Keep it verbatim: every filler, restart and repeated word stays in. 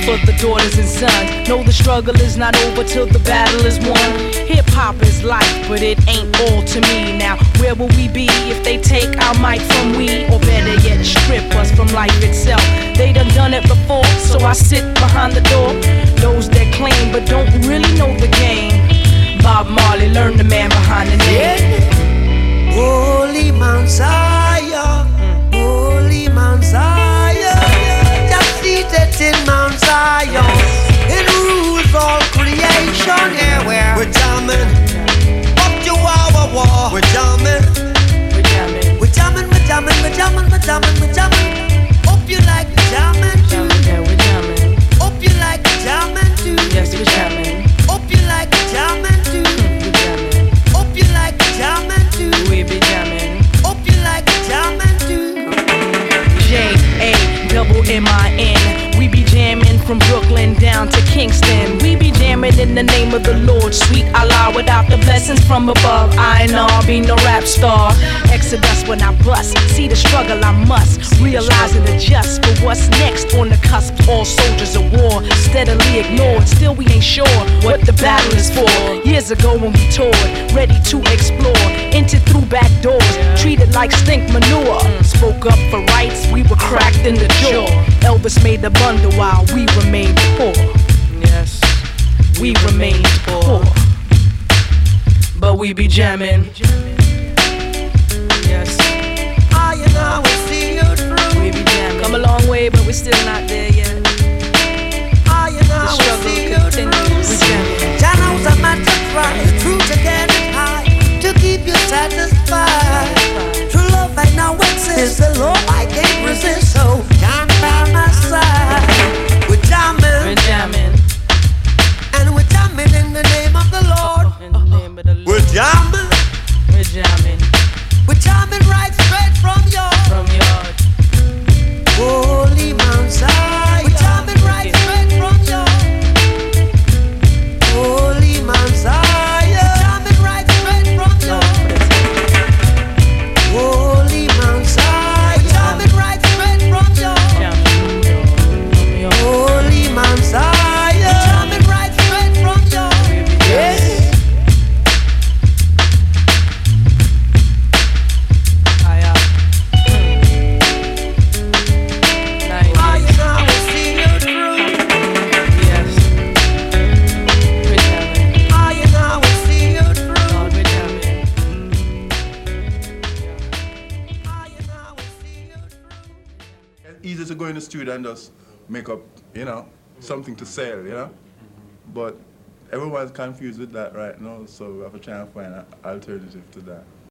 for the daughters and sons. Know the struggle is not over till the battle is won. Hip hop is life, but it ain't all to me. Now, where will we be if they take our mic from we? Or better yet, strip us from life itself. They done done it before, so I sit behind the door. Those that claim but don't really know the game. Bob Marley, learn the man behind the name. Yeah. Holy Mount Zion, mm. Holy Mount Zion, just seated in Mount Zion. It rules all creation. Yeah, where we're jamming up to our war. We're jamming, we're jamming, we're jamming, we're jamming, we're jamming, we're jamming, we're jamming. Hope you like jamming too. Yeah, we're jamming. Hope you like jamming too. Yes, we're jamming. Hope you like jamming too. We're jamming. Hope you like jamming too. We be jamming. Hope you like jamming too. J A double M I N. We be jamming from Brooklyn down to Kingston. We be jamming in the name of the Lord. Sweet Allah, without the blessings from above, I know I'll be no rap star. Exodus when I bust. See the struggle I must. Realize and adjust for what's next on the cusp. All soldiers of war, steadily ignored. Still we ain't sure what the battle is for. Years ago when we toured, ready to explore. Entered through back doors, treated like stink manure. Spoke up for rights, we were cracked in the jaw. Elvis made the bundle while we remained poor. Yes, we remained poor. But we be jamming. Yes, I and I will see you through. we be jamming. Come a long way, but we're still not there yet. I and I The will struggle see you continues. We through. jamming. Jah knows a man to try, true to get it high, to keep you satisfied. True love I now exists, the law I can't resist, so can't find my side. We're jamming, We're jamming. and we're jamming in the name of the Lord. In the name of the Lord. We're jamming, We're jamming we're jamming right straight from your from your Holy Mount Zion. We're jamming right straight from your Holy Mount Zion. We're jamming right straight from your Holy Mount Zion. We're jamming right straight from your Holy Mount Zion. We're jamming right straight from your yes. I and I will see you through. I and I will see you through. I and I will see you through. It's easy to go in the studio and just make up, you know, something to sell, you know. But everyone's confused with that right now, so we have to try and find an alternative to that.